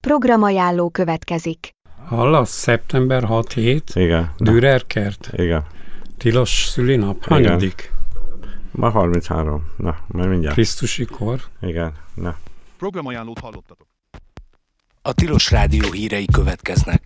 Programajánló következik. Hallasz? Szeptember 6-7? Igen. Dürerkert? Igen. Tilos szülinap? Hanyadik? Ma 33. Na, majd mindjárt. Krisztusi kor? Igen. Na. Programajánlót hallottatok. A Tilos Rádió hírei következnek.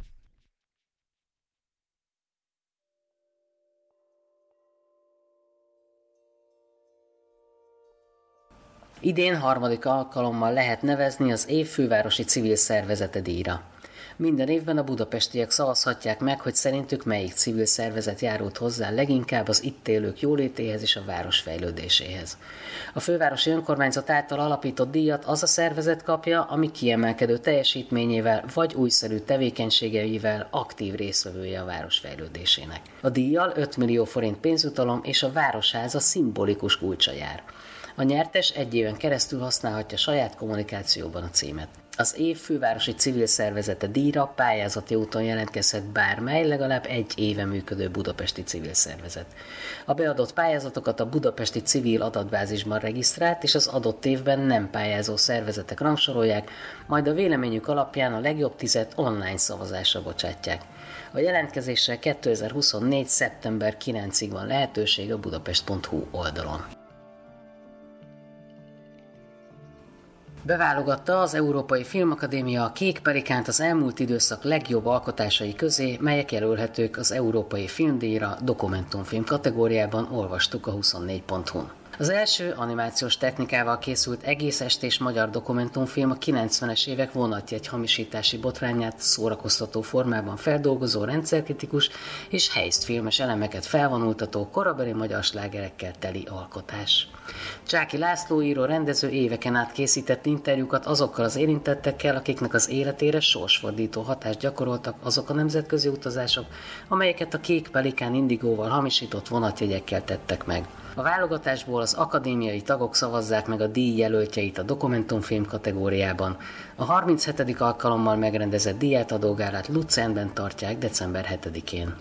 Idén harmadik alkalommal lehet nevezni az év fővárosi civil szervezete díjra. Minden évben a budapestiek szavazhatják meg, hogy szerintük melyik civil szervezet járult hozzá leginkább az itt élők jólétéhez és a város fejlődéséhez. A fővárosi önkormányzat által alapított díjat az a szervezet kapja, ami kiemelkedő teljesítményével vagy újszerű tevékenységeivel aktív résztvevője a város fejlődésének. A díjjal 5 millió forint pénzjutalom és a Városháza szimbolikus kulcsa jár. A nyertes egy éven keresztül használhatja saját kommunikációban a címet. Az év fővárosi civil szervezete díjra pályázati úton jelentkezhet bármely, legalább egy éve működő budapesti civil szervezet. A beadott pályázatokat a budapesti civil adatbázisban regisztrált és az adott évben nem pályázó szervezetek rangsorolják, majd a véleményük alapján a legjobb 10 online szavazásra bocsátják. A jelentkezésre 2024. szeptember 9-ig van lehetőség a budapest.hu oldalon. Beválogatta az Európai Filmakadémia a Kék Pelikánt az elmúlt időszak legjobb alkotásai közé, melyek jelölhetők az Európai Filmdíjra dokumentumfilm kategóriában, olvastuk a 24.hu-n. Az első animációs technikával készült egész estés magyar dokumentumfilm a 90-es évek vonatjegy hamisítási botrányát szórakoztató formában feldolgozó, rendszerkritikus és helyztfilmes elemeket felvonultató, korabeli magyar slágerekkel teli alkotás. Csáky László író rendező éveken át készített interjúkat azokkal az érintettekkel, akiknek az életére sorsfordító hatást gyakoroltak azok a nemzetközi utazások, amelyeket a Kék Pelikán indigóval hamisított vonatjegyekkel tettek meg. A válogatásból az akadémiai tagok szavazzák meg a díj jelöltjeit a dokumentumfilm kategóriában. A 37. alkalommal megrendezett díjátadógálát Luzernben tartják december 7-én.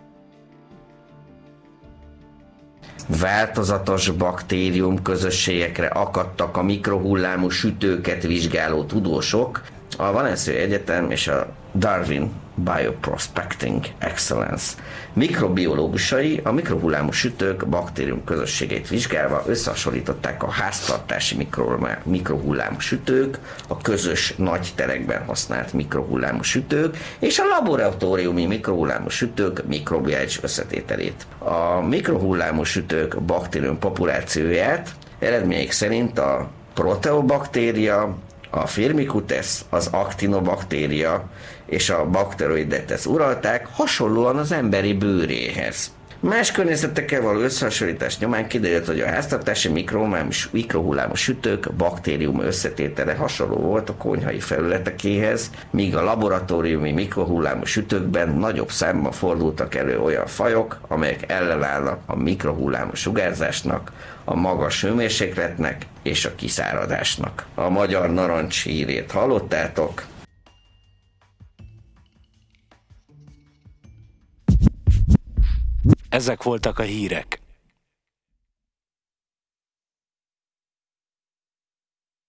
Változatos baktérium közösségekre akadtak a mikrohullámú sütőket vizsgáló tudósok, a Valencia Egyetem és a Darwin Bioprospecting Excellence mikrobiológusai a mikrohullámú sütők baktérium közösségeit vizsgálva összehasonlították a háztartási mikrohullámú sütők, a közös nagy terekben használt mikrohullámú sütők és a laboratóriumi mikrohullámú sütők mikrobiális összetételét. A mikrohullámú sütők baktérium populációját eredmények szerint a proteobaktéria, a Firmicutes, az actinobaktéria és a Bacteroidetes uralták, hasonlóan az emberi bőréhez. Más környezetekkel való összehasonlítás nyomán kiderült, hogy a háztartási mikrohullámú sütők baktérium összetétele hasonló volt a konyhai felületekéhez, míg a laboratóriumi mikrohullámú sütőkben nagyobb számban fordultak elő olyan fajok, amelyek ellenállnak a mikrohullámú sugárzásnak, a magas hőmérsékletnek és a kiszáradásnak. A magyar narancs hírét hallottátok? Ezek voltak a hírek.